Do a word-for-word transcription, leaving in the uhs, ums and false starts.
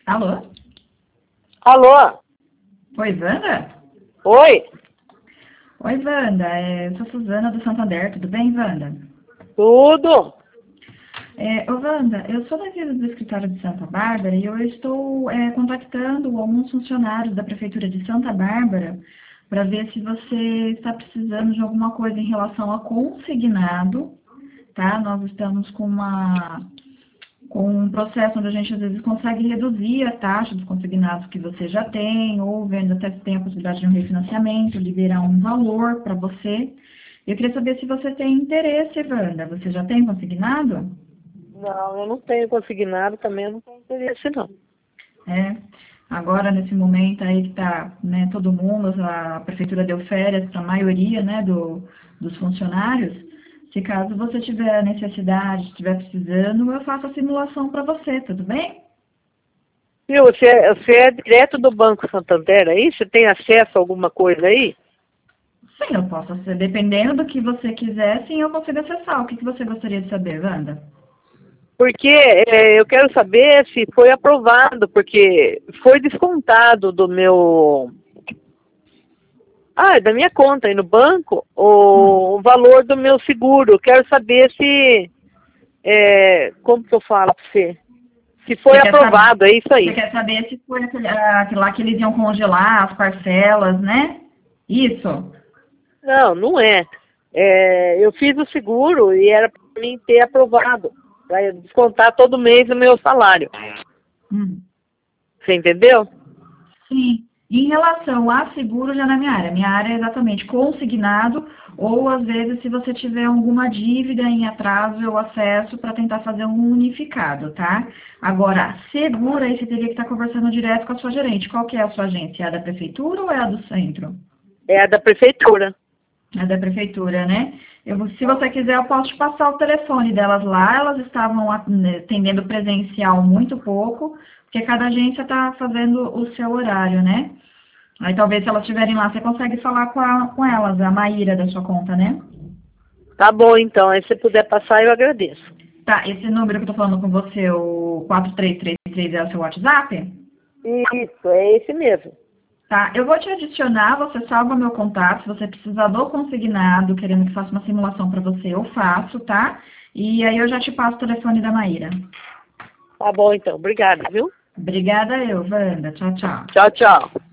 Alô? Alô? Oi, Wanda? Oi? Oi, Wanda. É, eu sou Suzana do Santander. Tudo bem, Wanda? Tudo? É, ô, Wanda, eu sou daqui do escritório de Santa Bárbara e eu estou é, contactando alguns funcionários da Prefeitura de Santa Bárbara para ver se você está precisando de alguma coisa em relação a consignado, tá? Nós estamos com uma com um processo onde a gente às vezes consegue reduzir a taxa dos consignados que você já tem, ou vendo até se tem a possibilidade de um refinanciamento, liberar um valor para você. Eu queria saber se você tem interesse, Wanda. Você já tem consignado? Não, eu não tenho consignado também, eu não tenho interesse não. É. Agora, nesse momento aí que está, né, todo mundo, a prefeitura deu férias para a maioria, né, do, dos funcionários. Se caso você tiver necessidade, estiver precisando, eu faço a simulação para você, tudo bem? Viu, você, é- você é direto do Banco Santander aí? Você tem acesso a alguma coisa aí? Sim, eu posso ser. Dependendo do que você quiser, sim, eu consigo acessar. O que, que você gostaria de saber, Wanda? Porque é, eu quero saber se foi aprovado, porque foi descontado do meu... Ah, da minha conta aí no banco, Hum. o, o valor do meu seguro. Eu quero saber se... É, como que eu falo para você? Se foi Você quer saber, aprovado, é isso você aí. quer saber se foi aquele, ah, aquele lá que eles iam congelar as parcelas, né? Isso. Não, não é. É, eu fiz o seguro e era para mim ter aprovado, para descontar todo mês o meu salário. Hum. Você entendeu? Sim. Em relação a seguro, já na minha área. Minha área é exatamente consignado, ou às vezes se você tiver alguma dívida em atraso, eu acesso para tentar fazer um unificado, tá? Agora, seguro, aí você teria que estar conversando direto com a sua gerente. Qual que é a sua agência? É a da prefeitura ou é a do centro? É a da prefeitura. É da prefeitura, né? Eu, vou- se você quiser, eu posso te passar o telefone delas lá. Elas estavam atendendo presencial muito pouco, porque cada agência está fazendo o seu horário, né? Aí talvez se elas estiverem lá, você consegue falar com, a, com elas, a Maíra da sua conta, né? Tá bom, então. Aí se você puder passar, eu agradeço. Tá, esse número que eu tô falando com você, o quatro três três três é o seu WhatsApp? Isso, é esse mesmo. Tá, eu vou te adicionar, você salva meu contato, se você precisar do consignado, querendo que faça uma simulação para você, eu faço, tá? E aí eu já te passo o telefone da Maíra. Tá bom, então. Obrigada, viu? Obrigada eu, Wanda. Tchau, tchau. Tchau, tchau.